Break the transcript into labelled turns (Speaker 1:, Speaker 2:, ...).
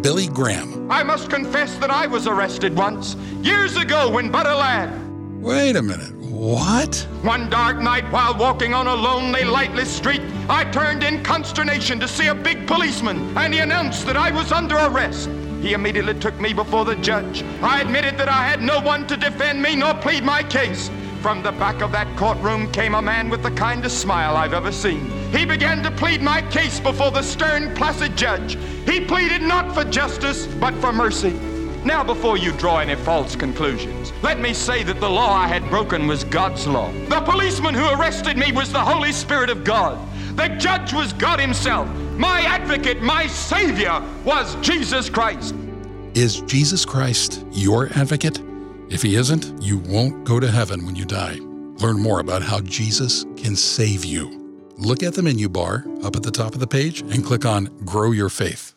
Speaker 1: Billy Graham.
Speaker 2: I must confess that I was arrested once, years ago when but a lad.
Speaker 1: Wait a minute. What?
Speaker 2: One dark night while walking on a lonely, lightless street, I turned in consternation to see a big policeman, and he announced that I was under arrest. He immediately took me before the judge. I admitted that I had no one to defend me nor plead my case. From the back of that courtroom came a man with the kindest smile I've ever seen. He began to plead my case before the stern, placid judge. He pleaded not for justice, but for mercy. Now, before you draw any false conclusions, let me say that the law I had broken was God's law. The policeman who arrested me was the Holy Spirit of God. The judge was God himself. My advocate, my Savior, was Jesus Christ.
Speaker 1: Is Jesus Christ your advocate? If he isn't, you won't go to heaven when you die. Learn more about how Jesus can save you. Look at the menu bar up at the top of the page and click on Grow Your Faith.